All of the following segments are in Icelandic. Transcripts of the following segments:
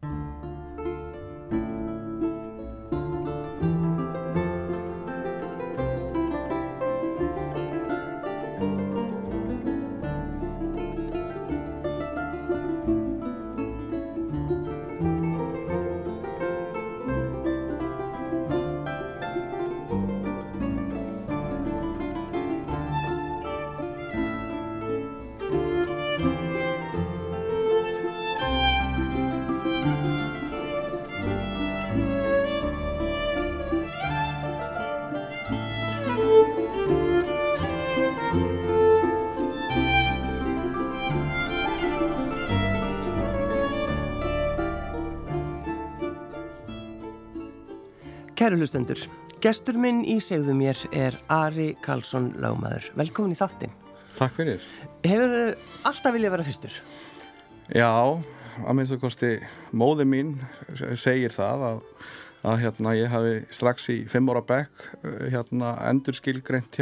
Kæru hlustendur, gestur minn í Segðu mér Ari Karlsson lögmaður. Velkomin í þáttinn. Takk fyrir. Hefurðu alltaf viljað vera fyrstur? Já, að minnstu kosti móðir mín segir það að ég hafi strax í 5 ára bekk endurskilgreint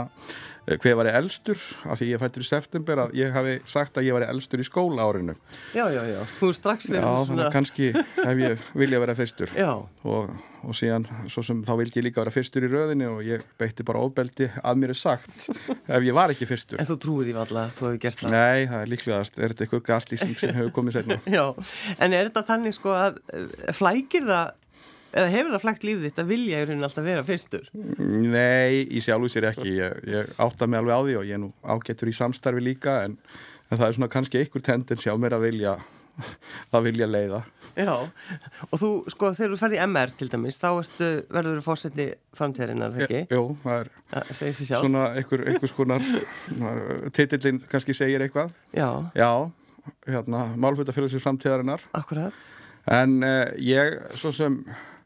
hver var ég elstur, af því ég fættur í september, að ég hafi sagt að ég var elstur í skólaárinu. Já, þú strax verið svona... Já, þannig að kannski hef ég viljað vera fyrstur. Já. Og síðan, svo sem þá vildi ég líka vera fyrstur í röðinni og ég beitti bara ofbeldi að mér sagt ef ég var ekki fyrstur. En þú trúið því varla, þú hefur gert það? Nei, það líklegast, þetta eitthvað gaslýsing sem hefur komið seinna. Já, en þetta þannig sko að flækir það, eða hefur það flækt lífið þitt að vilja í rauninni alltaf vera fyrstur? Nei, í sjálfu sér ekki. Ég átta mig alveg á því og ég er nú ágættur í samstarfi líka en það er svona kannski einhver tendens hjá mér að vilja leiða. Já, og þú, sko, þegar þú ferð í MR til dæmis, þá verður þú forseti framtíðarinnar, ekki? Jú, það segir sér sjálf. Svona einhvers konar, titillinn kannski segir eitthvað. Já. Já, málfundafélagsins framtíðarinnar. Akkurat. En ég, svo sem...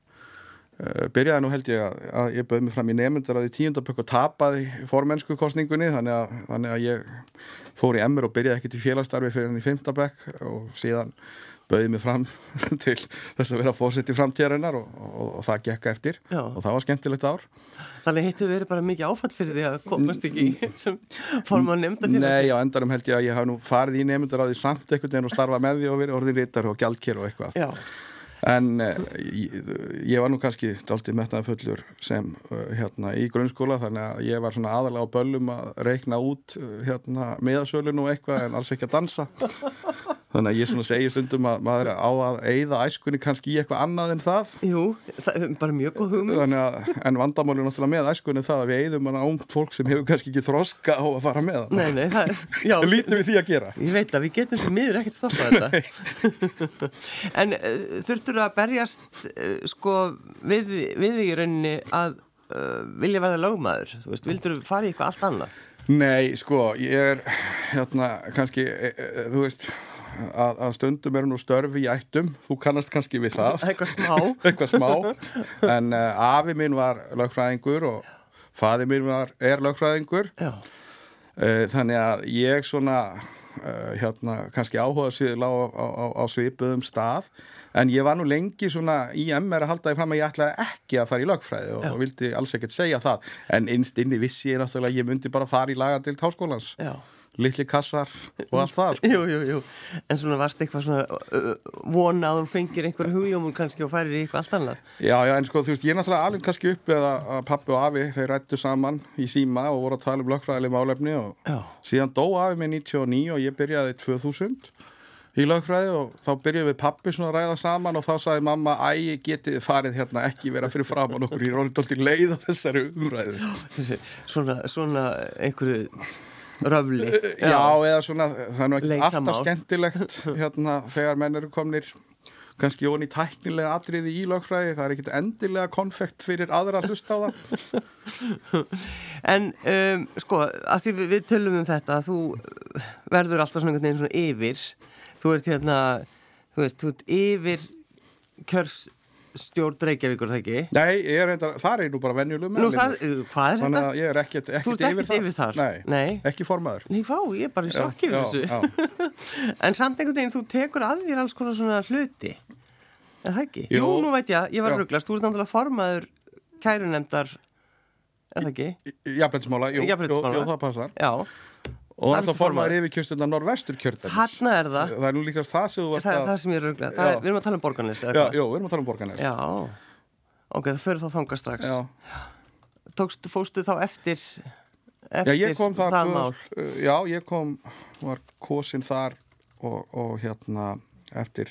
byrjaði nú held ég að ég bauð mig fram í nemendaráði í 10. bekk og tapaði formennsku kosningunni þannig að ég fór í MR og byrjaði ekki til félagsstarfi fyrir enn í 5. bekk og síðan bauði mig fram til þess að vera forseti framtíðarinnar og það gekk eftir. Já. Og það var skemmtilegt ár. Þannig hittu verið bara mikið áfall fyrir því að komast ekki sem formann nefndarfélagsins. Nei, á endanum held ég að ég hafi nú farið í nemendaráði samt einhvern veginn og starfa með því og verið orðin ritari og gjaldkeri og eitthvað. Já. En ég var nú kannski dálítið metnaðarfullur sem í grunnskóla þannig að ég var svona aðalega á böllum að reikna út miðasölun og eitthvað en alls ekki að dansa. Þannig að ég svona segi stundum að maður á að eyða æskunni kannski í eitthvað annað en það. Jú, það er bara mjög góð hugmynd. En vandamálið náttúrulega með æskunni það að við eyðum hana ungt fólk sem hefur kannski ekki þroska á að fara með það. Nei, það er... Já. Lítum við því að gera. Ég veit að við getum því miður ekkert stoppað þetta. En þurftur að berjast sko við í rauninni að vilja verða lögmaður? Þú veist, vildur þú fara í eitthvað allt annað? Nei, sko, ég kannski, þú veist... að stundum nú störfi í ættum, þú kannast kannski við það eitthvað smá en afi minn var lögfræðingur og faðir minn er lögfræðingur. Já. Þannig að ég svona kannski áhuga síður á svipuðum stað en ég var nú lengi svona í MR að halda því fram að ég ætlaði ekki að fara í lögfræði og vildi alls ekkert segja það en innst inni vissi ég náttúrulega að ég myndi bara fara í lagadeild háskólans. Já. Litli kassar og allt það sko. Jú. En svona varst eitthvað svona vona að þú fengir einhver hugljómun kannski og færir í eitthvað allt annað. Já, en sko þú veist, ég náttúrulega alveg kannski upp eða að pappi og afi, þeir ræddu saman í síma og voru að tala lögfræðileg málefni og síðan dó afi mig 99 og ég byrjaði 2000 í lögfræði og þá byrjuðum við pappi svona að ræða saman og þá sagði mamma, getið farið ekki vera fyrir framan okkur, ég er orðið dálítið leið á þessari umræðu. Svona einhverju röfli. Já, eða svona, það er nú ekki alltaf skemmtilegt þegar menn eru komnir kannski ofan í tæknilega atriði í lögfræði, það er ekkert endilega konfekt fyrir aðra að hlusta á það. En sko, að því við tölum þetta, þú verður alltaf svona einhvern veginn svona yfir, þú ert þú veist, þú ert yfir kjörsstjórn Reykjavíkur, það ekki? Nei, það er nú bara venjulegum. Nú, hvað er þetta? Þannig að ég er ekkert yfir þar. Nei, ekki formaður. Nei, ég er bara í sjokki yfir þessu. En samt einhvern veginn, þú tekur að þér alls konar svona hluti. Er það ekki? Jú, nú veit ég var ruglast. Þú ert náttúrulega formaður kærunefndar, er það ekki? Jafnréttismála, jú, það passar. Já. Og það formaður yfirkjörstjórnar norðvesturkjördæmis. Þarna það. Það nú líkast það sem þú varst að... Það sem ég rugla. Við erum að tala Borgarnes, eða hvað? Já, við erum að tala Borgarnes. Já, ok, það fyrir þá þangað strax. Já. Fórstu þá eftir ég kom þar það mál? Já, ég var kosin þar og eftir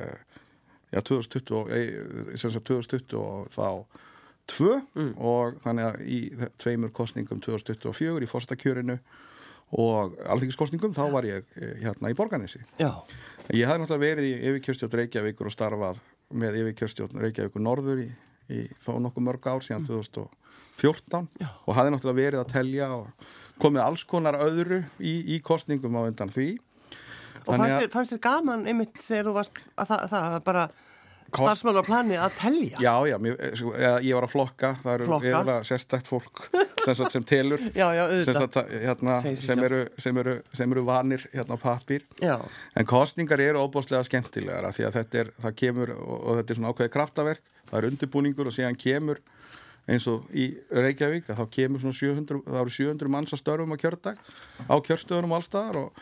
2020 og þá 2 og þannig að í 2 kosningum 2024 í forsetakjörinu og alþingiskosningum þá var ég í Borgarnesi. Já. Ég hafði náttúrulega verið í yfirkjörstjórn Reykjavíkur og starfað með yfirkjörstjórn Reykjavíkur norður í þá nokkuð mörg ár síðan 2014 og hafði náttúrulega verið að telja og komið alls konar öðru í kosningum á undan því. Og fannst þér gaman einmitt þegar þú varst að það bara starfsmann á plani að telja? Já, ég var að flokka, það eru eiginlega sérstætt fólk sem telur, sem eru vanir á pappír. Já. En kosningar eru óbúslega skemmtilegar því að það kemur og þetta er svona ákveðið kraftaverk, það er undirbúningur og síðan kemur eins og í Reykjavík að þá kemur svona það eru 700 manns að störfum á kjördag á kjörstöðunum allstaðar og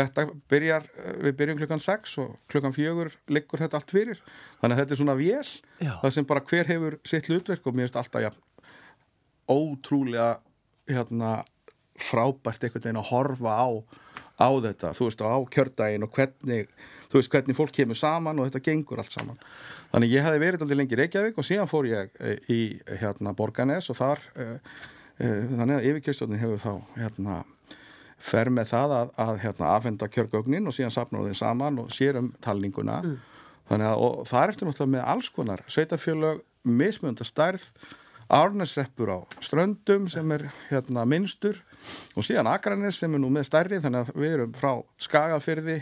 við byrjum klukkan 6 og klukkan 4 liggur þetta allt fyrir. Þannig að þetta er svona vél, það sem bara hver hefur sitt hlutverk og mér finnst alltaf ótrúlega frábært einhvern veginn að horfa á þetta, þú veist, á kjördaginn og hvernig fólk kemur saman og þetta gengur allt saman. Þannig ég hefði verið aldrei lengi í Reykjavík og síðan fór ég í Borgarnes og þar þannig að yfirkjörstjórnin hefur þá fer með það að afhenda kjörgögnin og síðan safna þeim saman og sér talninguna. Þannig að og það er eftir náttúrulega með alls konar sveitarfélög, mismunandi stærð, Árneshreppur á Ströndum sem er minnstur og síðan Akranes sem er nú með stærri, þannig að við erum frá Skagafirði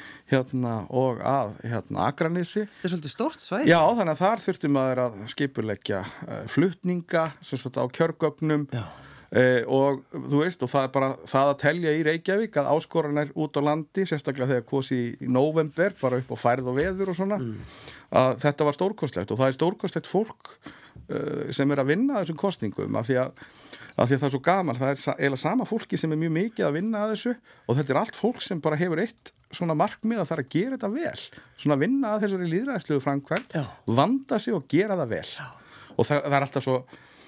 og að Akranesi. Þetta er svolítið stórt svæði. Já, þannig að þar þurfti maður að skipuleggja flutninga sem sagt á kjörgögnum. Já. Og þú veist, og það er bara það að telja í Reykjavík að áskoranir út á landi, sérstaklega þegar kosi í nóvember, bara upp á færð og veður og svona, að þetta var stórkostlegt og það er stórkostlegt fólk sem er að vinna að þessum kosningum af því að það er svo gaman, það er eiginlega sama fólki sem er mjög mikið að vinna að þessu og þetta er allt fólk sem bara hefur eitt svona markmið að það er að gera þetta vel, svona að vinna að þessari lýðræðislegu framkvæmd, vanda sig og gera það vel. Og það er alltaf svo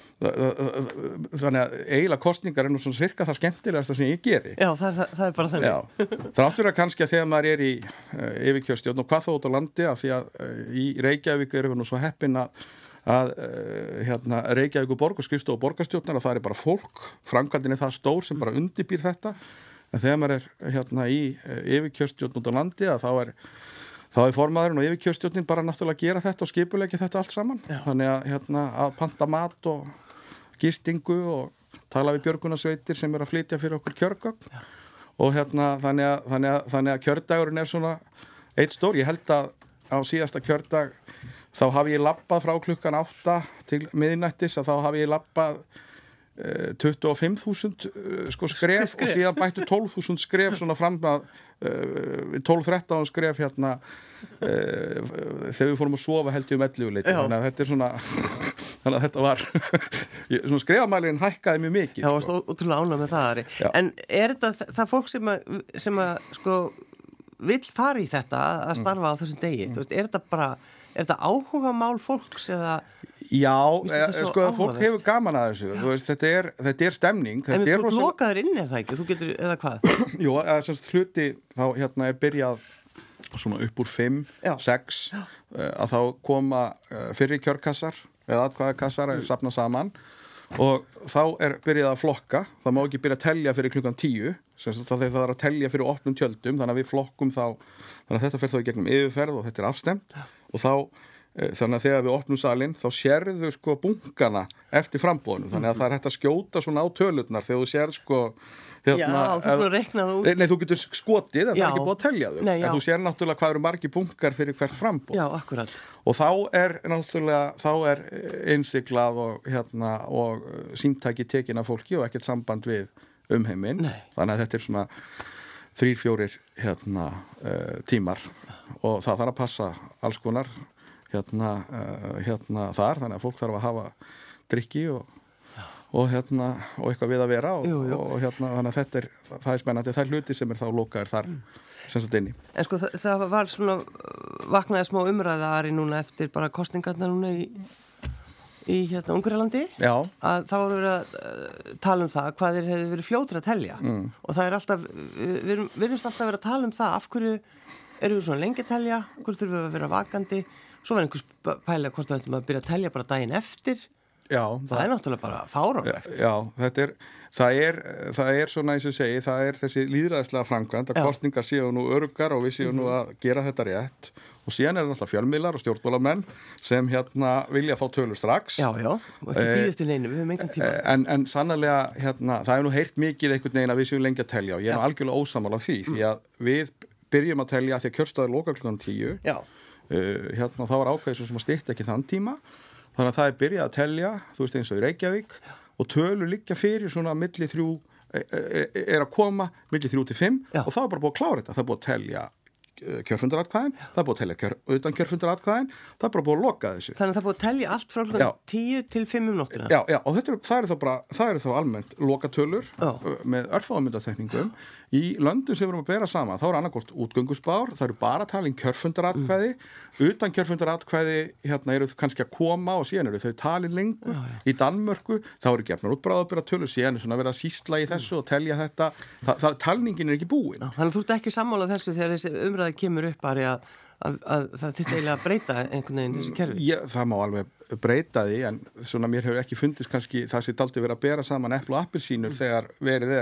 þannig að eiginlega kostningar er nú svona cirka það skemmtilegasta sem ég geri. Já, það er bara þannig. Já, þrátt fyrir að kannski að þegar maður er í yfirkjörstjórn og hvað þó út á landi af því að í Reykjavík erum við nú svo heppin að Reykjavík og borgarskrifstofa og borgarstjórnar og það er bara fólk, framkvæmdin er það stór sem bara undirbýr þetta, en þegar maður er í yfirkjörstjórn út á landi að þá er formaðurinn og yfirkjörstjórnin bara náttúrulega að gera þetta og skipuleggja þetta allt saman. Já. Þannig að panta mat og gistingu og tala við björgunarsveitir sem er að flytja fyrir okkur kjörgögn. Já. Og þannig að kjördagurinn er svona eitt stór. Ég held að á síðasta kjördag þá hafi ég labbað frá klukkan 8 til miðnættis að þá hafi ég labbað 25.000 skref og síðan bættu 12.000 skref svona fram að 12-13 skref þegar við fórum að sofa held ég 11 leiti þannig að þetta er svona þannig að þetta var svona skrefamælinn hækkaði mjög mikið. Já, það var ótrúlega ánægð með það Ari. En er þetta það fólk sem að sko vill fara í þetta að starfa á þessum degi, þú veist, er þetta áhugamál fólks eða Já, sko fólk hefur gaman að þessu þú veist, þetta er stemning En þú lokaður inn er það ekki, þú getur, eða hvað? Jú, hluti þá er byrjað svona upp úr 5, 6 að þá koma fyrri kjörkassar eða atkvæðakassar að safna saman og þá er byrjað að flokka það má ekki byrja að telja fyrir klukkan 10 það er að telja fyrir opnum tjöldum þannig að við flokkum þannig að þetta fer þá í gegnum yfirferð og þetta er afstemt og þá þannig að þegar við opnum salinn þá sérðu sko bunkana eftir frambúðunum þannig að það er hægt að skjóta svona á tölurnar þegar þú sér sko Já, þú búið að rekna það út Nei, þú getur skotið en það er ekki búið að telja þau en þú sér náttúrulega hvað eru margir bunkar fyrir hvert frambúð Já, akkurat og þá er náttúrulega innsiglað og símtæki tekin af fólki og ekkert samband við umheiminn þannig að þetta er svona 3-4 tímar og það þarf að passa alls konar þar þannig að fólk þarf að hafa drykki og eitthvað við að vera og þannig að það er spennandi, það er hluti sem þá lokaður þar sem sagt inni. En sko það var svona vaknaði smá umræðari núna eftir bara kosningarna núna í Ungverjalandi að þá voru verið að tala það hvað þeir hefði verið fljótir að telja og það alltaf, við erum alltaf verið að tala það af hverju erum við svona lengi að telja, hverju þurfum við að vera vakandi, svo var einhvers pælega hvort við ætlum að byrja að telja bara daginn eftir. Já, það náttúrulega bara fáránlegt. Já, það er svona eins og segi, það þessi lýðræðislega framkvæmd að kosningar séu nú öruggar og við séum nú að gera þetta rétt og síðan náttúrulega fjölmiðlar og stjórnmálamenn sem vilja fá tölur strax. Já, og ekki býðust til neinu, við höfum engan tíma. En sannarlega, það nú heyrt mikið einhvern veginn að við séum lengi að telja og ég algjörlega ósammála því að við byrjum að telja því að kjörstaður loka klukkan 10. Já. Það var ákveðið sem að stytta ekki þann tíma. Þannig að það byrjað að telja, þú veist eins og í Reykjavík og tölur liggja fyrir svona milli 3 að koma milli 3 til 5 og það bara búið að klára þetta. Það búið að telja kjörfundaratkvæðin, það búið að telja utan kjörfundaratkvæðin, það bara búið að loka þessu. Þannig að það búið að telja allt frá klukkan 10 til 5 nóttina. Já, og það eru þá almennt lokatölur með örfáðamyndatekningum. Í löndum sem við erum að bera saman, þá annarkvort útgöngusbár, það eru bara talin kjörfundaratkvæði, utan kjörfundaratkvæði eru þau kannski að koma og síðan eru þau talin lengur. Í Danmörku, þá eru gefnar út bráðabirgðatölur, síðan svona verið að sýsla í þessu og telja þetta. Talningin ekki búin. Þannig að þú ert ekki sammála þessu þegar þessi umræði kemur upp að það þyrfti eiginlega að breyta einhvern veginn þessu kerfi? Það má alveg breyta því, en svona mér hefur ekki fundist kannski það sé dálítið verið að bera saman epli og appelsínur þegar verið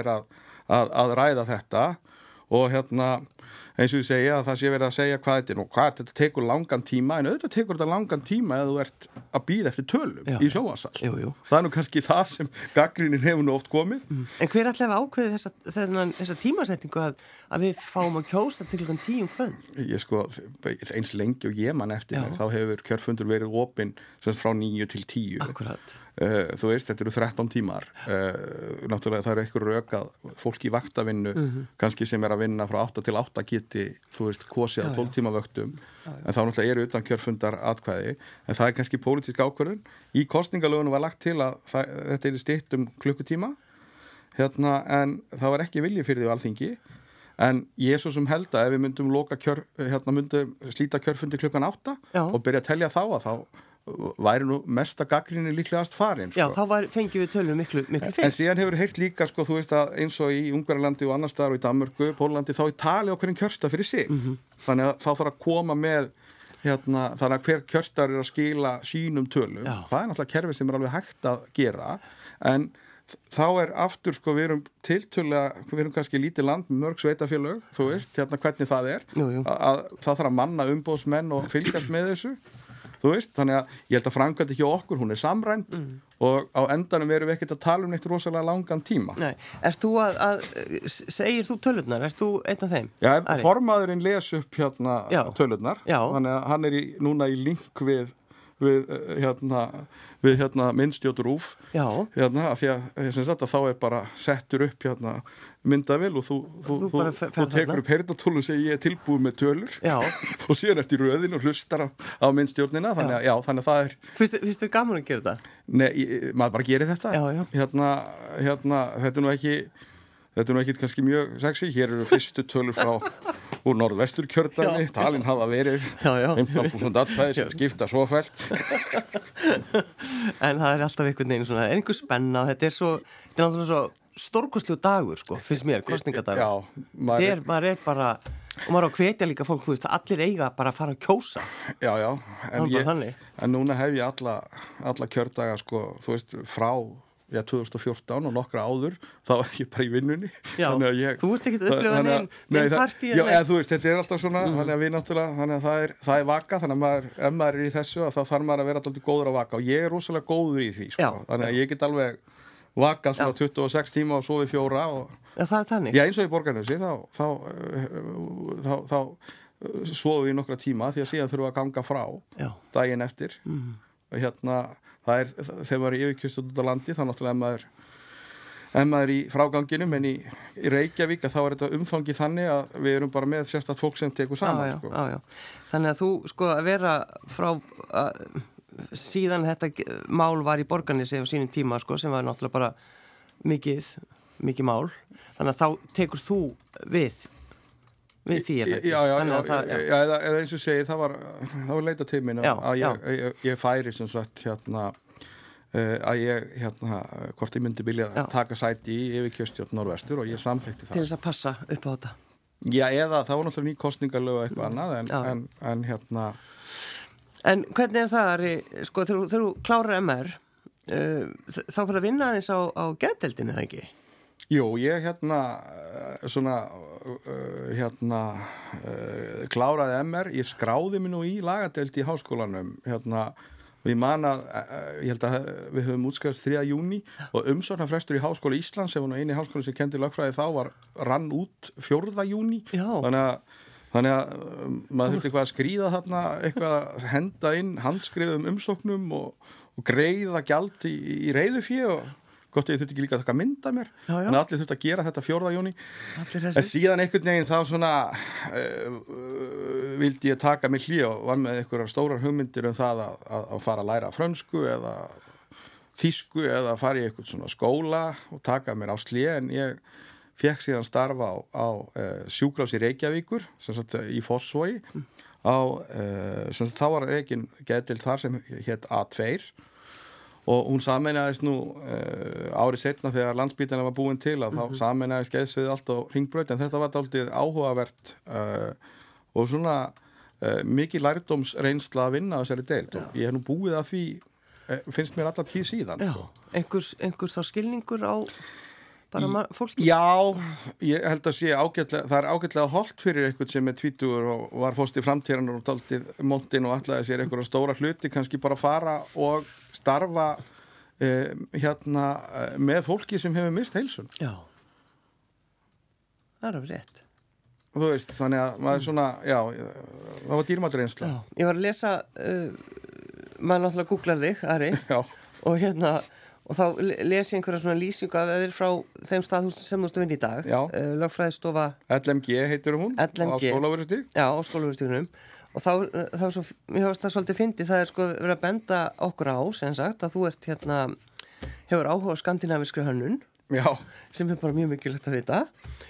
að ræða þetta og eins og ég segja að það sé verið að segja hvað þetta tekur langan tíma en auðvitað tekur þetta langan tíma ef þú ert að bíða eftir tölum í sjónvarpssal. Það nú kannski það sem gagnrýnin hefur nú oft komið. En hver ætlaði að ákveði þessa tímasetningu að við fáum að kjósa til klukkan 10 kvöld? Ég sko, eins lengi og ég man eftir mér, þá hefur kjörfundur verið opinn frá 9 til 10. Akkurat. Þú veist, þetta eru 13 tímar. Náttúrulega það eru eitthvað rök að fólk í vaktavinnu, kannski sem að vinna frá 8 til 8 geti, þú veist, kosið á 12 tíma vöktum, en þá náttúrulega eru utan kjörfundar atkvæði, en það kannski pólitísk ákvörðun. Í kosningalögunum var lagt til að þetta stytt klukkutíma, en það var ekki vilji fyrir því á Alþingi, en ég svo sem held að ef við myndum myndum slíta kjörfundi klukkan 8 og byrja að telja þá væri nú mesta gagnrýni líklegast farin. Já, þá fengjum við tölum miklu fyrst. En síðan hefur heyrt líka, þú veist að eins og í Ungverjalandi og annars staðar og í Danmörku, Pólandi, þá tali á hverjum kjörstað fyrir sig. Þannig að þá þarf að koma með, þannig að hver kjörstað að skila sínum tölum. Það náttúrulega kerfi sem alveg hægt að gera, en þá aftur, við erum tiltölulega, við erum kannski lítið land með mörg sveitafélög, þú veist, hvernig það að það þarf að manna umboðsmenn og fylgjast með þessu. Þú veist, þannig að ég held að framkvæmd ekki á okkur, hún samræmd og á endanum erum við ekkert að tala neitt rosalega langan tíma. Nei, ert þú segir þú tölurnar, ert þú einn af þeim? Já, formaðurinn les upp tölurnar, þannig að hann núna í link við myndstjótur RÚV af því að þá bara settur upp myndavél og þú tekur upp heyrnartól og segir ég tilbúið með tölur og síðan ert í röðin og hlustar á myndstjórnina þannig að það Finnst þér gaman að gera þetta? Nei, maður bara gerir þetta þetta er nú ekki kannski mjög sexy, hér eru fyrstu tölur frá úr norðvesturkjördæmi, talin hafa verið 15.000 atkvæði sem skipta svo fellt. En það alltaf einhvern veginn svona, einhver spenna, þetta er náttúrulega svo stórkostlegu dagur, finnst mér, kosningadagur. Já, maður er bara, og maður á að hvetja líka fólk, þú veist, allir eiga bara að fara að kjósa. Já, en núna hef ég alla kjördaga, þú veist, frá 2014 og nokkra áður þá var ég bara í vinnunni. Já, þú ert ekkert upplifað neinn partí. Já, þú veist, þetta er alltaf svona þannig að við náttúrulega, þannig að það er vaka þannig að ef maður í þessu þá þarf maður að vera alltaf góður að vaka og ég er rosalega góður í því þannig að ég get alveg vakað svona 26 tíma og sofið 4 og það er þannig. Já, eins og í Borgarnesi þá sofum við í nokkra tíma því að síðan þurfum við að ganga frá daginn eftir og það er, þegar maður er yfirkjörst út á landi, þá náttúrulega ef maður í fráganginum, en í Reykjavík þá er þetta umfangi þannig að við erum bara með sérstakt fólk sem tekur saman. Já. Þannig að þú, að vera frá síðan þetta mál var í Borgarnesi á sínum tíma sko, sem var náttúrulega bara mikið mál, þannig að þá tekur þú við því eða eins og segir það var leita til mín að ég færi sem sagt að ég hvort ég myndi vilja taka sæti í yfirkjörstjórn Norðvestur og ég samþykkti það til þess að passa upp á þetta. Já, eða það var náttúrulega ný kosningalög og eitthvað annað En hvernig það, Ari, sko, þegar þú klárar MR, þá fyrir að vinna aðeins á geðdeildinni, það ekki? Jú, ég kláraði MR, ég skráði mig nú í lagadeild í háskólanum, og ég man að, ég held að við höfum útskrifast 3. júní og umsóknarfrestur í Háskóla Íslands, sem var nú eini háskóli sem kendi lögfræði þá, rann út 4. júní. Þannig að maður þurfti eitthvað að skríða þarna, eitthvað að henda inn handskrifum umsóknum og greiða gjald í reiðufé og gott að ég þurfti ekki líka að taka mynda mér. Þannig að allir þurfti að gera þetta 4. júní. En síðan einhvern veginn þá svona vildi ég taka mig hlé og var með einhverjar stórar hugmyndir það að fara að læra frönsku eða þýsku eða fara í einhvern svona skóla og taka mér á slé, en ég fekk síðan starfa á sjúkrahúsi Reykjavíkur, sem sagt í Fossvogi, sem sagt þá var reikin geðdeild þar sem hét A2 og hún sameinaðist nú árið seinna þegar Landspítalinn var búin til að þá sameinaðist geðsviðið allt á Hringbraut, en þetta var dálítið áhugavert og svona mikið lærdómsreynsla að vinna á þessari deild og ég hef nú búið að því finnst mér allar tíð síðan. Einhver þá skilningur á bara fólki? Já, ég held að sé ágætlega, það ágætlega holdt fyrir eitthvað sem 20 og var fórst í framtíðan og dálítið montinn og ætlaði sér eitthvað stóra hluti, kannski bara fara og starfa með fólki sem hefur mist heilsun. Já, það alveg rétt. Og þú veist, þannig að maður svona, það var dýrmætur reynsla. Ég var að lesa, maður náttúrulega googlar þig, Ari, og þá lesi einhverja svona lýsingu af eðir frá þeim stað sem þú stundin í dag. Lögfræðistofa LMG heitir hún, LMG. Á Skólavörðustíg. Já, á Skólavörðustígnum. Og þá svo, mér hefast það svolítið fyndið, það sko verið að benda okkur á, sem sagt, að þú ert hefur áhuga á skandinavískri hönnun. Já. Sem bara mjög mikilvægt að vita.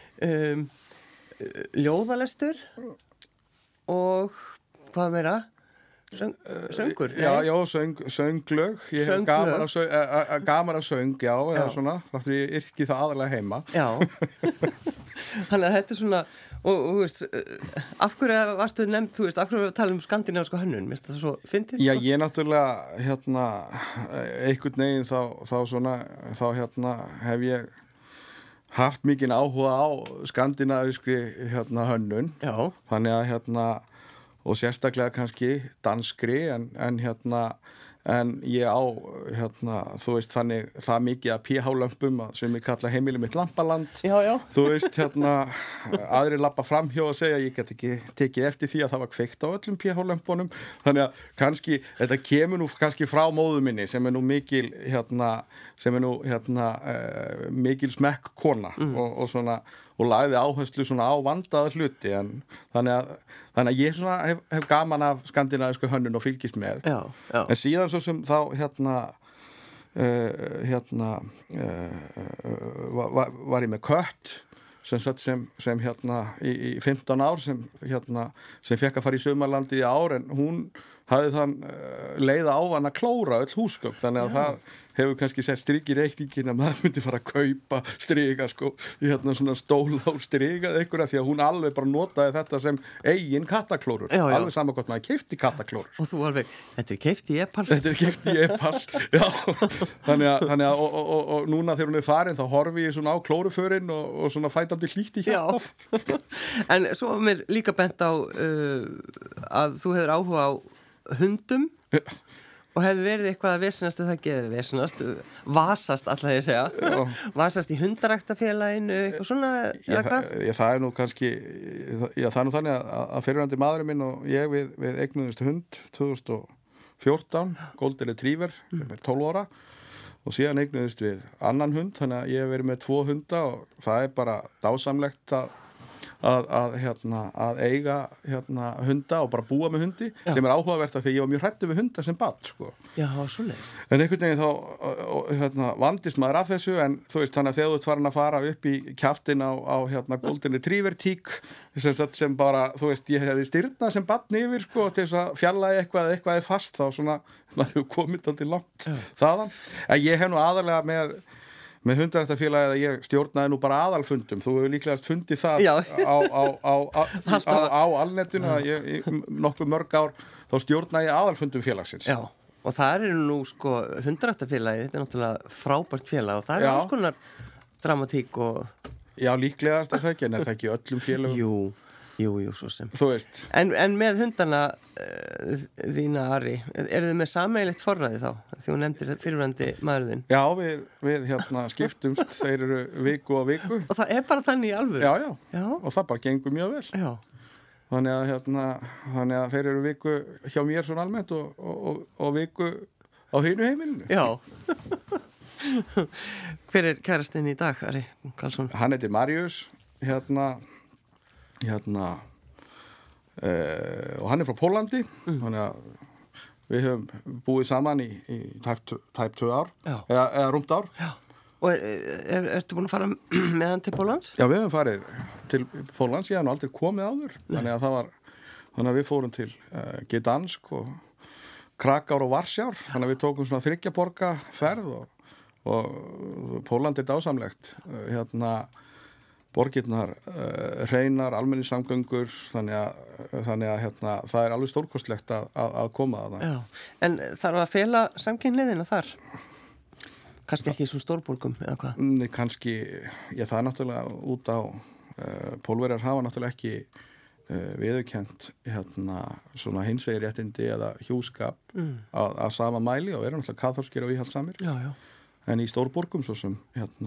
Ljóðalestur og hvað meira? Söngur? Já, sönglög. Ég hef gaman af söng, eða svona, því ég yrki það aðalega heima. Já. Þannig að þetta svona, og þú veist, af hverju varstu nefnt, þú veist, af hverju tala skandinavíska hönnun, minnst það svo fyndið? Já, ég náttúrulega, einhvern veginn þá hef ég haft mikinn áhuga á skandinavískri hönnun. Já. Þannig að og sérstaklega kannski danskri en ég á þú veist þannig það mikið að pH-lömpum sem ég kalla heimilið mitt lampaland. Já. Þú veist aðrir labba framhjá og segja ég get ekki tekið eftir því að það var kveikt á öllum pH-lömpunum, þannig að kannski þetta kemur nú kannski frá móður minni sem nú mikil mikil smekk kona og svona og lagði áherslu svona á vandaða hluti, en þannig að ég svona hef gaman af skandinavísku hönnun og fylgist með. Já. En síðan svo sem þá var ég með kött sem í 15 ár sem fekk að fara í sumarlandið í ár, en hún hafði þann leiða á hann að klóra öll húsgögn, þannig að það hefur kannski sett strik í reikningin að maður myndi fara að kaupa striga í svona stóla og striga eða einhverja, því að hún alveg bara notaði þetta sem eigin kattaklórur. Já. Alveg sama hvort maður keypti kattaklórur. Og þú alveg, þetta er keypt í Epal. Þetta er keypt í Epal, já. Þannig að og núna þegar hún er farin þá horfi ég svona á klóruförin og svona fætandi hlýtt í hjartað. En svo var mér líka bent á að þú hefur áhuga á hundum. Og hefði verið eitthvað að vesenast, það geði vesenast, vasast alltaf ég segja, vasast í hundaræktafélaginu, eitthvað svona, eða hvað? Það er nú kannski, það er nú þannig að fyrirvændi maðurinn minn og ég við eignuðumst hund 2014, Golden Retriever, sem er 12 ára, og síðan eignuðumst við annan hund, þannig að ég hef verið með 2 hunda og það er bara dásamlegt að eiga hunda og bara búa með hundi sem áhugavert af því ég var mjög hræddur við hunda sem barn sko. Já, svoleiðis. En einhvern veginn þá vandist maður af þessu en þú veist þannig að þegar þú ert farin að fara upp í kjaftin á Golden Retriever tík sem bara, þú veist, ég hefði styrnað sem barn yfir sko til þess að fjalla eitthvað er fast þá svona, maður hefur komið alltaf langt þaðan. En ég hef nú aðalega með hundaræktarfélagið að ég stjórnaði nú bara aðalfundum. Þú hefur líklegast fundið það á alnetinu að ég nokkuð mörg ár þá stjórnaði ég aðalfundum félagsins. Já, og það nú sko hundaræktarfélagið, þetta náttúrulega frábært félag og það alls konar dramatík og... Já, líklegast það ekki, en það ekki öllum félagum? Jú, svo sem. Þú veist. En með hundana þína, Ari, þið með sameiginlegt forræði þá? Því hún nefndir fyrirvændi maðurinn. Já, við skiptumst, þeir eru viku á viku. Og það bara þannig í alvöru? Já, og það bara gengur mjög vel. Já. Þannig að þeir eru viku hjá mér svona almennt og viku á hinu heimilinu. Já. Hver kærastinn í dag, Ari Karlsson? Hann heitir Marius, og hann frá Pólandi þannig að við höfum búið saman í tæp 2 ár eða rúmt ár. Já. Og ertu búin að fara með hann til Póllands? Já, við höfum farið til Póllands, ég hef nú aldrei komið áður þannig að við fórum til Gdansk og Krakáu og Varsjár þannig að við tókum svona 3 borga ferð og Pólland dásamlegt borgirnar hreinar, almenningssamgöngur þannig að það alveg stórkostlegt að koma að það. Já, en þarf að fela samkynhneigðina þar? Kannski ekki í svona stórborgum eða hvað? Nei, kannski, það náttúrulega út á Pólverjar hafa náttúrulega ekki viðurkennt svona hinsegin réttindi eða hjúskap að sama mæli og eru náttúrulega kaþólskir og íhaldssamir. Já. En í stórborgum svo sem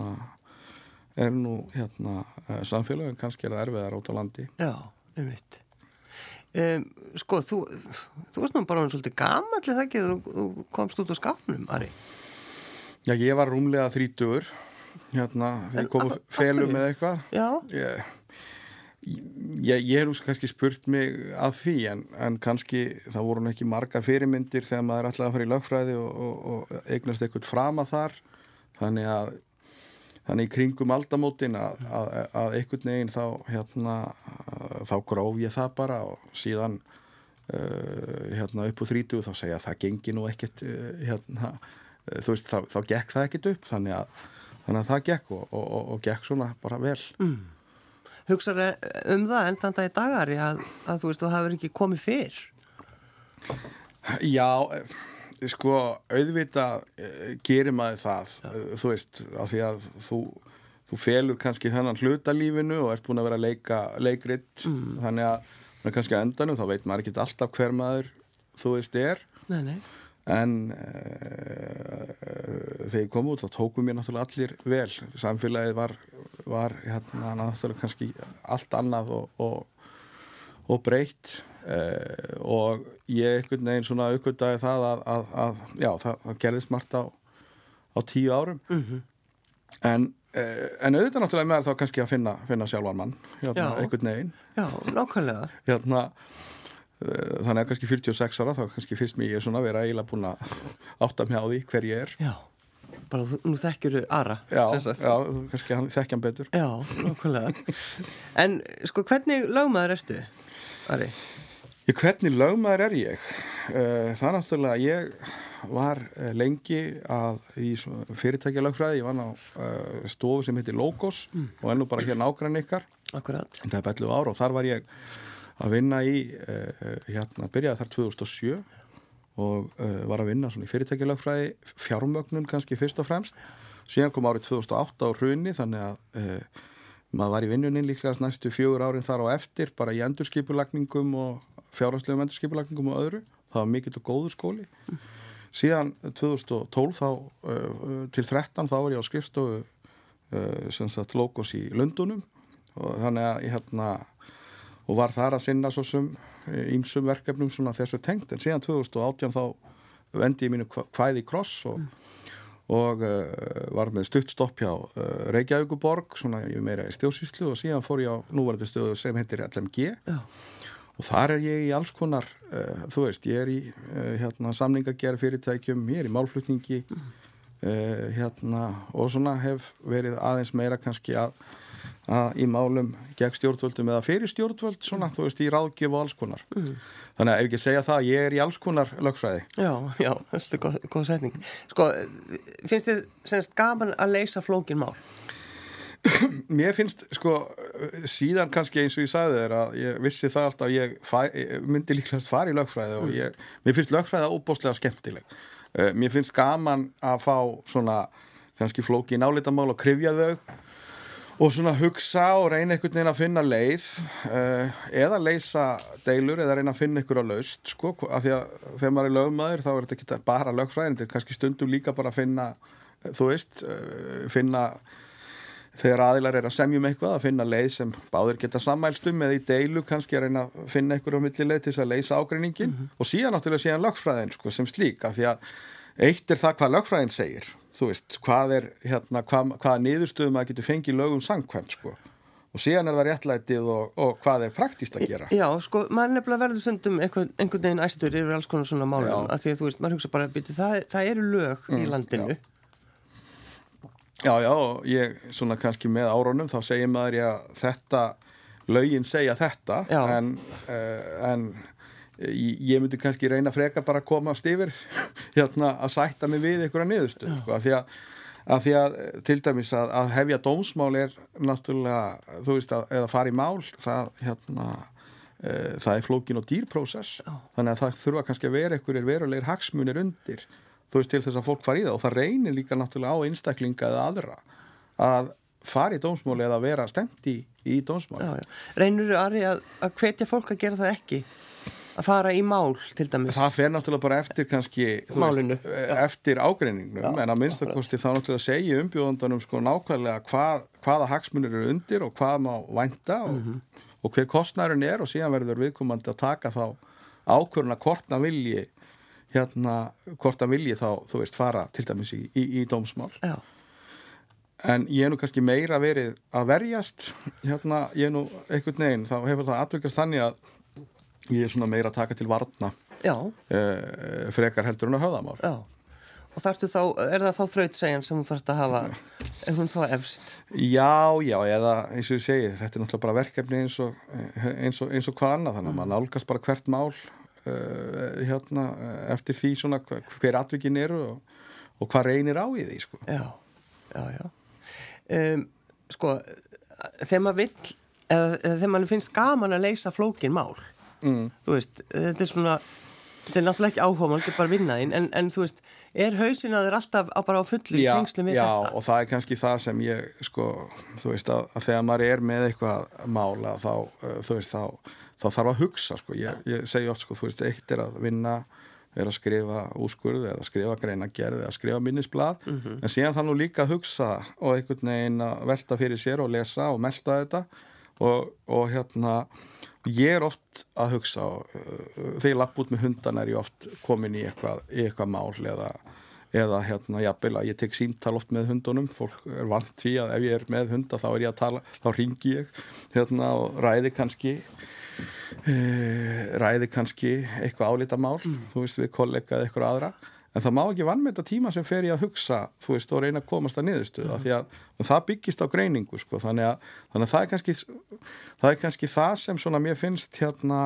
nú samfélagin kannski það erfiðar út á landi. Já, einmitt. Sko, þú varst nú bara svolítið gamall eða ekki þú komst út á skápnum, Ari? Já, ég var rúmlega 30 þegar ég kom felum með eitthvað. Já. Ég hef nú kannski spurt mig að því en kannski það voru ekki margar fyrirmyndir þegar maður ætlaði að fara í lögfræði og eignast eitthvað frama þar þannig í kringum aldamótin að einhvern veginn þá gróf ég það bara og síðan upp á 30 þá segja að það gengi nú ekkert þú veist þá gekk það ekkert upp þannig að það gekk og gekk svona bara vel. Hugsaðu það enn þann dag í dagari að þú veist þú hafur ekki komið fyrr? Já, sko, auðvitað gerir maður það, þú veist, af því að þú felur kannski þennan hlutalífinu og ert búin að vera að leika leikrit, þannig að kannski að endanum, þá veit maður ekki alltaf hver maður, þú veist, Nei. En þegar ég kom út, þá tókum mér náttúrulega allir vel. Samfélagið var náttúrulega kannski allt annað og breytt. Og ég einhvern veginn svona uppgötaði það að það gerðist margt á 10 árum en auðvitað náttúrulega með þá kannski að finna sjálfan mann einhvern veginn nákvæmlega þannig að kannski 46 ára þá kannski fyrst mér ég svona vera eiginlega búin að átta mig á því hver ég Já, bara nú þekkjur Ara Já, kannski þekkja hann betur Já, nákvæmlega En sko, hvernig lögmaður ertu, Ari? Hvernig lögmaður er ég? Það náttúrulega, ég var lengi í fyrirtækjalögfræði, ég var á stofu sem heitir Logos og nú bara hér nágrann ykkar. Akkurat. Það 11 ár og þar var ég að vinna byrjaði þar 2007 og var að vinna svona í fyrirtækjalögfræði, fjármögnun kannski fyrst og fremst. Síðan kom árið 2008 á hruni þannig að maður var í vinnunin líklegast næstu 4 árin þar á eftir, bara í endurskipulagningum og fjárhagslegum endurskipulagningum og öðru. Það var mikill og góður skóli. Síðan 2012 til 13 þá var ég á skrifstofu Logos í Lundunum og þannig að ég og var þar að sinna svo sem ýmsum verkefnum svona þessu tengt en síðan 2018 þá vendi ég mínu kvæði í kross og var með stutt stopp hjá Reykjavíkurborg, svona ég meira í stjórnsýslu og síðan fór ég á núverandi stöðu sem heitir LMG og þar ég í alls konar, þú veist, ég í samningagerð fyrirtækjum, ég í málflutningi og svona hef verið aðeins meira kannski að í málum gegn stjórnvöldum eða fyrir stjórnvöld svona, þú veist, í ráðgjöf og alls konar. Þannig að ef ekki segja það, ég í alls konar lögfræði. Já, það góð setning. Sko, finnst þér semst gaman að leysa flókin mál? Mér finnst, sko, síðan kannski eins og ég sagði þér að ég vissi það alltaf ég myndi líklega fara í lögfræði og mér finnst lögfræði óbóðslega skemmtileg. Mér finnst gaman að fá svona kannski flókin álitamál og kryfja þau og svona hugsa og reyna einhvern veginn að finna leið eða leysa deilur eða reyna að finna einhverja lausn, sko, af því að þegar maður er lögmaður þá þetta ekki bara lögfræðin, þetta kannski stundum líka bara að finna, þú veist, finna þegar aðilar að semja eitthvað, að finna leið sem báðir geta sammælst eða í deilu kannski að reyna að finna einhverja millileið til þess að leysa ágreiningin og síðan náttúrulega síðan lögfræðin, sko, sem slík, af því að eitt það hvað lögfræðin segir. Þú veist, hvaða niðurstöðu maður getur fengið lögum samkvæmt, sko. Og síðan það réttlætið og hvað praktískt að gera. Já, sko, maður nefnilega verður stundum einhvern veginn æstur yfir alls konar svona málum, af því að þú veist, maður hugsa bara, það eru lög í landinu. Já, og ég svona kannski með árunum, þá segir maður þetta, lögin segja þetta, en ég myndi kannski reyna freka bara að komast yfir að sætta mig við einhverja niðurstöðu, sko, af því að til dæmis að hefja dómsmál náttúrulega, þú veist, eða fara í mál, það flókin og dýr prósess, þannig að það þurfa kannski að vera einhverjir verulegir hagsmunir undir, þú veist, til þess að fólk fara í það og það reynir líka náttúrulega á einstaklinga eða aðra að fara í dómsmáli eða vera stemt í dómsmáli. Reynirðu, Ari, að hvetja fólk að gera það ekki? Að fara í mál, til dæmis? Það fer náttúrulega bara eftir kannski málinu, eftir ágreiningnum, en að minnstakosti þá náttúrulega segja umbjóðandanum sko nákvæmlega hvaða hagsmunir eru undir og hvað má vænta og hver kostnærun og síðan verður viðkomandi að taka þá ákvörðuna hvort hann vilji þá, þú veist, fara til dæmis í dómsmál. Já. En ég nú kannski meira verið að verjast, ég nú einhvern veginn, þá hefur það atvikast þannig að ég svona meira að taka til varna frekar heldur en að höfðamál. Já, og þarftu þá, það þá þrautsegjan sem þú þarft að hafa ef hún þá efst? Já, eða eins og ég segi, þetta náttúrulega bara verkefni eins og hvað annað, þannig að maður nálgast bara hvert mál eftir því svona hver atvikin eru og hvað reynir á í því, sko. Já. Sko, þegar maður vill eða þegar maður finnst gaman að leysa flókin mál, þú veist, þetta er náttúrulega ekki áhugamál, þetta er bara vinnaðinn, en þú veist, hausinn að þeir alltaf bara á fullu í tengslum við þetta? Já, og það er kannski það sem ég, sko, þú veist, að þegar maður með eitthvað mála, þá, þú veist, þá þarf að hugsa, sko, ég segi oft, sko, þú veist, eitt að vinna, að skrifa úrskurð eða skrifa greinargerð eða skrifa minnisblað, en síðan það nú líka að hugsa og einhvern veginn að velta fyrir sér og lesa og melta þetta og ég oft að hugsa og þegar ég lapp út með hundana ég oft komin í eitthvað mál eða jafnvel að ég tek símtal oft með hundunum, fólk vant því að ef ég með hunda þá ég að tala, þá hringi ég og ræði kannski eitthvað álitamál, þú veist, við kollega eða eitthvað aðra, en það má ekki vanmeta tíma sem fer ég að hugsa, þú veist, og reyna að komast að niðurstöðu, af því að það byggist á greiningu, sko, þannig að það er kannski það sem svona mér finnst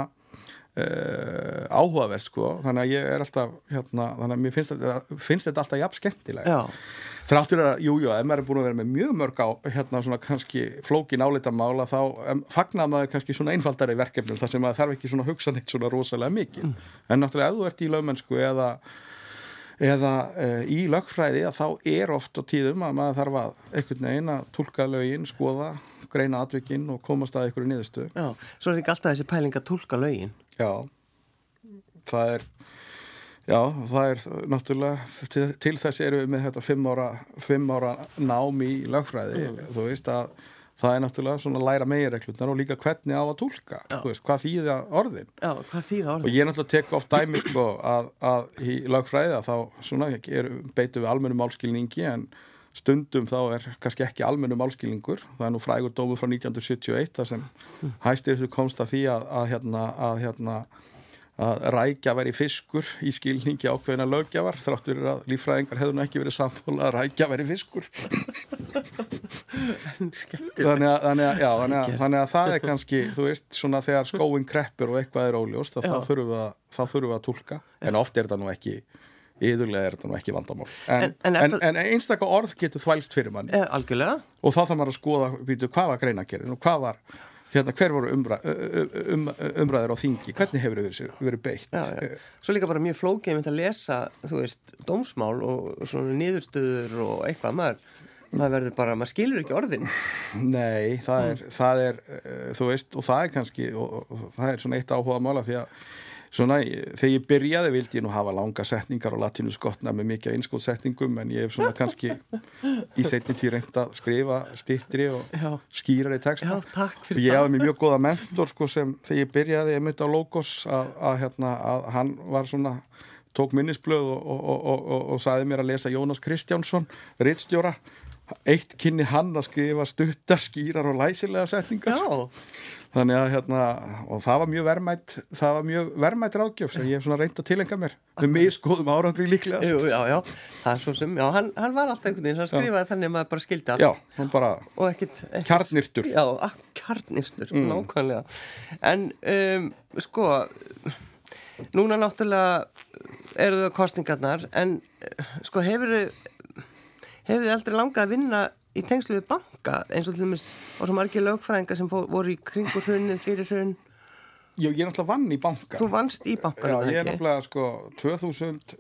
áhugavert, sko, þannig að ég er alltaf þannig að mér finnst þetta alltaf jafn skemmtilega. Þráttur að, ef maður er búin að vera með mjög mörg á svona kannski flókin álitamála, þá fagnar maður kannski svona einfaldari verkefnum, þar sem maður þarf ekki svona að hugsa neitt svona rosalega mikið. En náttúrulega ef þú ert í lögmennsku eða í lögfræði, þá oft á tíðum að maður þarf að einhvern veginn að túlka lögin, skoða, greina atvikin og komast að einhverju niðurstöðu. Já, svo ekki alltaf þessi pæling að túlka lögin. Já, það er náttúrulega til þess erum við með þetta 5 ára nám í lögfræði, þú veist að það náttúrulega svona læra meginreglurnar og líka hvernig á að túlka, þú veist, hvað þýða orðin. Já, hvað þýða orðin? Og ég náttúrulega tek oft dæmi sko að í lögfræði þá svona beitum við almennum málskilningi en stundum þá kannski ekki almennum málskilningur. Það nú frægur dómur frá 1971 þar sem Hæstiréttur komst að því að rækja væri fiskur í skilningi ákveðina löggjafar þrátt fyrir að líffræðingar hefðu nú ekki verið sammála að rækja væri fiskur. þannig að það kannski, þú veist, svona þegar skóin kreppur og eitthvað óljóst þá þurfum við að túlka en oft þetta nú ekki yðurlega þetta nú ekki vandamál en einstaka orð getur þvælst fyrir manni algjörlega og þá þarf maður að skoða hvað var greinagerðin og hvað var hver voru umræður á þingi, hvernig hefur verið beitt? Svo líka bara mjög flókið að lesa, þú veist, dómsmál og svona niðurstöður og eitthvað, maður verður bara, maður skilur ekki orðin. Nei, það er þú veist, og það kannski, og það svona eitt áhuga mála því að svona, þegar ég byrjaði vildi ég nú hafa langa setningar og latínu skotna með mikið innskotsetningum en ég hef svona kannski í seinni tíð reynt að skrifa styttri og skýrari texta. Já, takk fyrir það. Ég hafði mér mjög góða mentor sko sem þegar ég byrjaði einmitt á Logos að hann var svona, tók minnisblöð og sagði mér að lesa Jónas Kristjánsson, ritstjóra. Eitt kynni hann að skrifa stuttar, skýrar og læsilega setningar. Já. Þannig að og það var mjög verðmætt ráðgjöf sem ég hef svona reynt að tilengja mér með misgóðum árangri líklegast. Jú, já, það svo sem, já, hann var alltaf einhvern veginn, hann skrifaði þannig að maður bara skildi allt. Já, hann bara kjarnyrtur. Já, kjarnyrtur, nákvæmlega. En, sko, núna náttúrulega eru það kosningarnar, en, sko, hefur þið aldrei langað að vinna í tengslu við banka, eins og til dæmis og svo margir lögfræðingar sem voru í kringur hrunið, fyrir hrun? Já, ég náttúrulega vann í banka. Þú vannst í banka? Já, ég náttúrulega, sko, 2000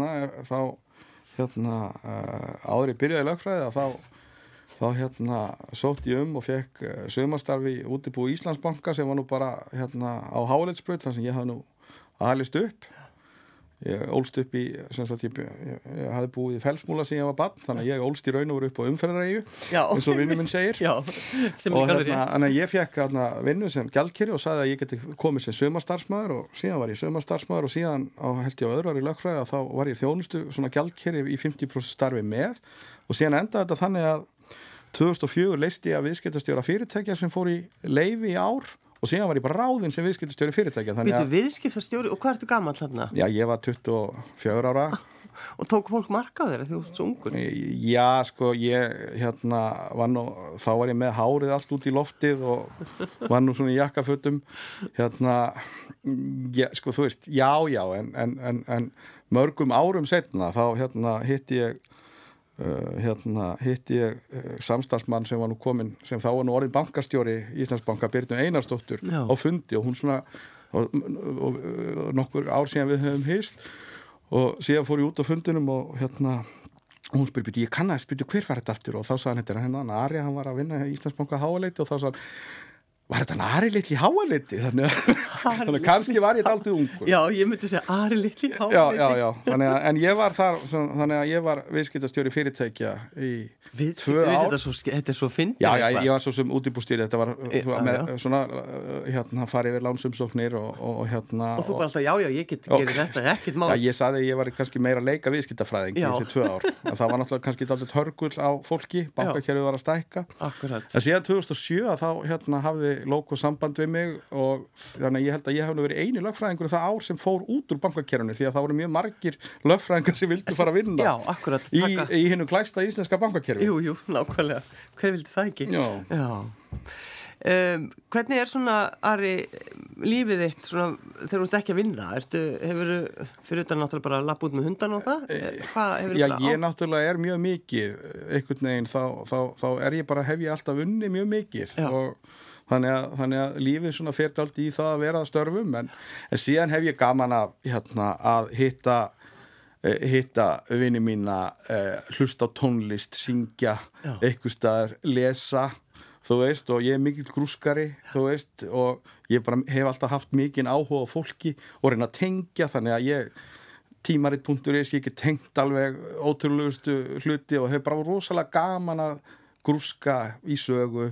áður ég byrjaði í lögfræði að þá sótti ég og fekk sumarstarfi í útibú Íslandsbanka sem var nú bara á Háleitsbraut þar sem ég hafði nú alist upp. Ég ólst upp í, sem sagt, ég hafði búið í Fellsmúla sem ég var barn, þannig að ég ólst í raun og veru upp á Umferðareyju, eins og vinnu minn segir. Já, sem líka alveg rétt. Þannig að ég fekk vinnu sem gjaldkeri og sagði að ég geti komið sem sumarstarfsmaður og síðan var ég sumarstarfsmaður og síðan held ég á öðru ári í lögfræði að þá var ég þjónustu svona gjaldkeri í 50% starfi með og síðan endaði þetta þannig að 2004 leysti ég að viðskiptastjóra fyrirtækja sem fór í leyfi í ár og síðan var ég bara ráðinn sem viðskiptastjóri fyrirtækja. Býtu viðskiptastjóri og hvað ertu gamall þarna? Já, ég var 24 ára. Og tók fólk mark á þér þú ert svo ungur? Já, sko, ég var nú, þá var ég með hárið allt út í loftið og var nú svona í jakkafötum. Sko, þú veist, já, en mörgum árum seinna þá hitti ég samstarfsmann sem var nú komin, sem þá var nú orðin bankastjóri Íslandsbanka, Birnu Einarsdóttur á fundi og hún svona og nokkur ár síðan við höfum hist og síðan fór ég út á fundinum og hún spurði, ég kannast, hver var þetta aftur og þá sagði hann, þetta Ari, hann var að vinna í Íslandsbanka Háaleiti og þá sagði hann, var þetta Ari litli Háaleiti? Þannig að kannski var ég dálítið ungur. Já, ég myndi segja Ari litli Háaleiti. Já, en ég var þar, þannig að ég var viðskiptastjóri fyrirtækja í 2 ár. Þetta svo fyndið. Já, ég var svo sem útibústýri, þetta var með svona, farið yfir lánsumsóknir og Og þú bara alltaf, já, ég get gerði þetta, ekkert mál. Já, ég sagði ég var kannski meira leika viðskiptafræðing í þessi 2 ár. En það var náttúrulega kannski dálítið hörgull á fólki, bankakerfið var að stækka. Akkurat. En síðan 2007 þá hafði Lóko samband við mig og þannig að ég held að ég hef verið eini lögfræðingur það ár sem fór út úr bankakerfinu því að það voru mjög margir lögfræðingar sem vildu fara að vinna. Já, akkurat. Í hinu klæsta íslenska bankakerfi. Jú, nákvæmlega. Hver vildi það ekki? Já. Hvernig svona, Ari, lífið þitt svona, þegar þú ert ekki að vinna? Hefurðu fyrir utan náttúrulega bara lapp út með hundan og það? Já, ég náttúrulega mjög mikið einhvern veginn, þá ég bara hef ég alltaf unnið mjög mikið og þannig að lífið svona fer dálítið í það að vera að störfum en síðan hef ég gaman að hitta vini mína, hlusta á tónlist, syngja, einhvers staðar, lesa, þú veist, og ég mikill grúskari, þú veist, og ég bara hef alltaf haft mikinn áhuga á fólki og reyna að tengja, þannig að tímarit.is, ég get tengt alveg ótrúlegustu hluti og hef bara rosalega gaman að grúska í sögu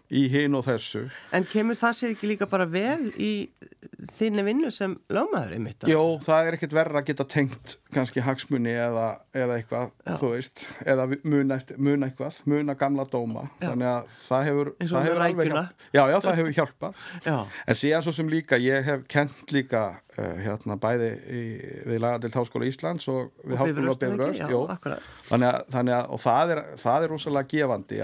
í hin og þessu. En kemur það sér ekki líka bara vel í þinni vinnu sem lögmaður einmitt? Jó, það ekkert verra að geta tengt kannski hagsmuni eða eitthvað, þú veist, eða muna gamla dóma. Já. Þannig að það hefur alveg hjálpað. Já, það hefur hjálpað. Já. En síðan svo sem líka, ég hef kennt líka bæði við Lagadeild Háskóla Íslands og við Háskóla Bifröst. Þannig að og það er rosalega gefandi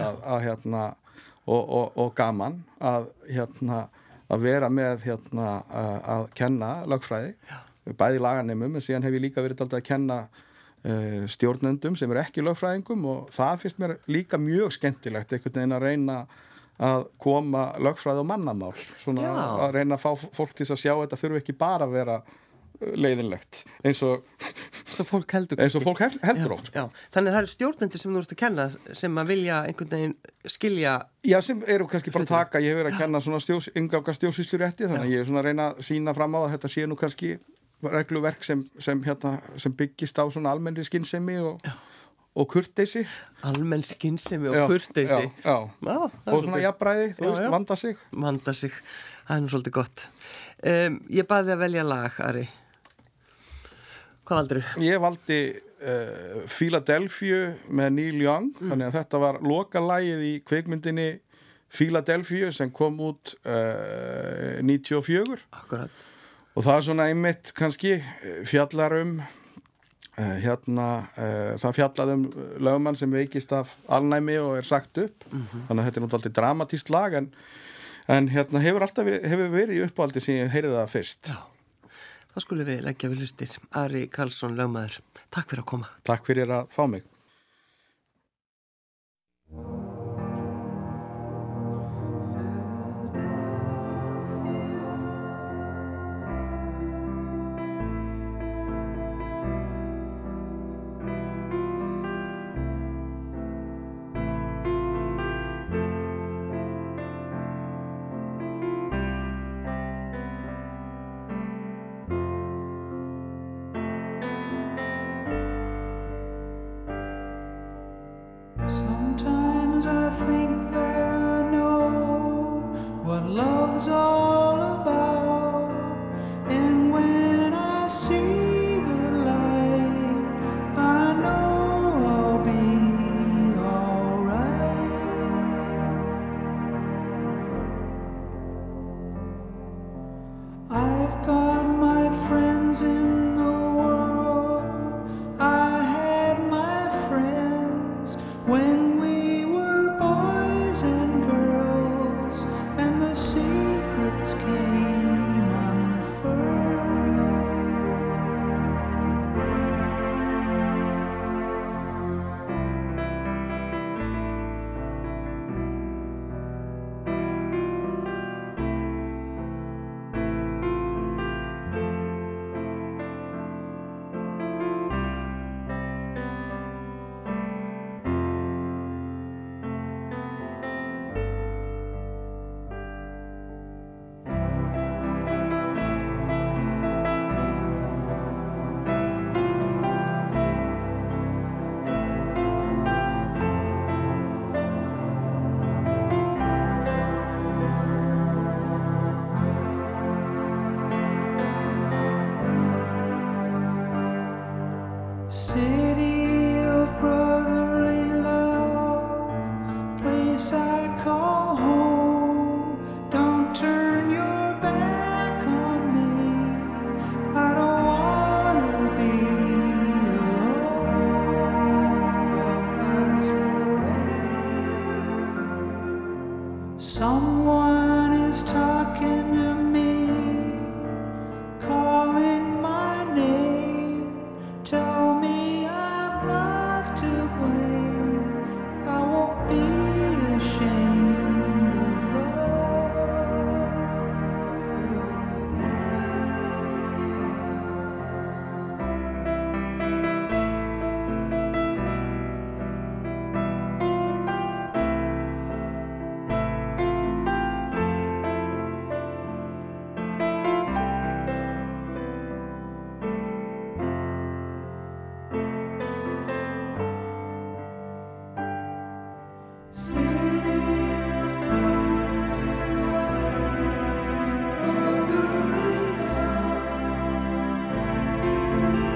og gaman að vera með að kenna lögfræði, bæði laganemum, en síðan hef ég líka verið dálítið að kenna stjórnendum sem ekki lögfræðingum og það finnst mér líka mjög skemmtilegt einhvern veginn að reyna að koma lögfræði og mannamál, svona að reyna að fá fólk til að sjá þetta þurfi ekki bara að vera leiðinlegt eins og fólk heldur oft. Já. Þannig það eru stjórnendur sem þú ert að kenna sem að vilja einhvern veginn skilja. Já, sem eru kannski bara að taka, ég hefur verið að kenna svona innganga stjórnsýslurétti, þannig að ég er svona að reyna að sína fram á að þetta sé nú kannski regluverk sem byggist á svona almennri skynsemi og kurteisi. Almenn skynsemi og kurteisi. Já. Og svona jafnræði, þú veist, vanda sig. Það er nú svolítið gott. Ég baði þig að velja lag, Ari. Hvað valdir þú? Ég valdi Philadelphia með Neil Young, þannig að þetta var lokalagið í kvikmyndinni Philadelphia sem kom út 94. Akkurat. Og það er svona einmitt kannski fjallar það fjallaði lögmann sem veikist af alnæmi og er sagt upp. Þannig að þetta er náttúrulega dramatískt lag en hefur verið í uppáldi sem ég heyrði það fyrst. Já. Þá skulum við leggja við hlustir. Ari Karlsson, lögmaður. Takk fyrir að koma. Takk fyrir að fá mig. Bye.